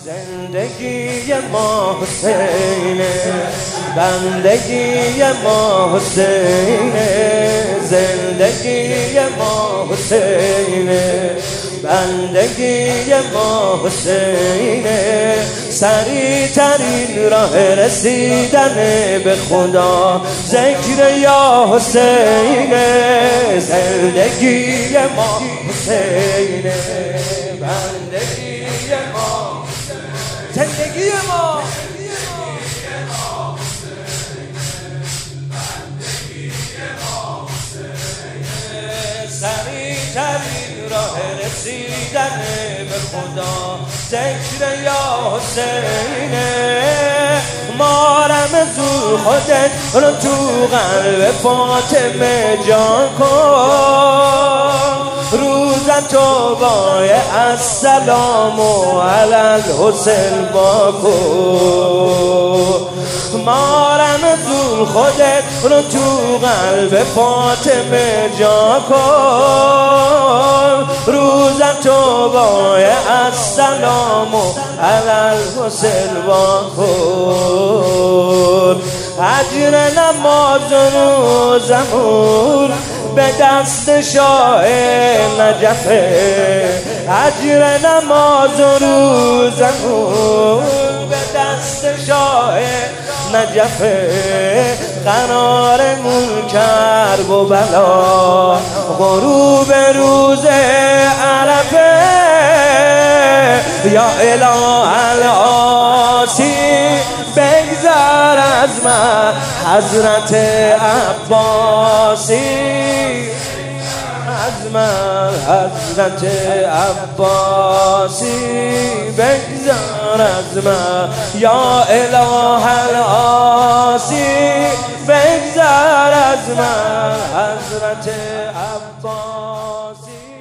زندگی ما حسینه، بندگی ما حسینه، زندگی ما حسینه، بندگی ما حسینه، سریع ترین راه رسیدن به خدا ذکر یا حسینه، زندگی ما حسینه، بندگی ما، زندگی ما، سریع ترین راه رسیدن به خدا ذکر یا حسینه، مارم زور خودت رو تو قلب فاطمه جان کن، روز توبای السلام علی الحسین با کن، مارم زور خودت رو تو قلب فاطمه جا کن، روز توبای السلام علی الحسین با کن، اجر نماز روزمون به دست شاه نجفه، اجر نماز روزمون به دست شاه نجفه، قرارمون کرب و بلا غروب روز عرفه، یا اله العاصی بگذر از من حضرت عباسی، از من حضرت عباسی بگذر از من، یا اله العاصی بگذر از من حضرت عباسی.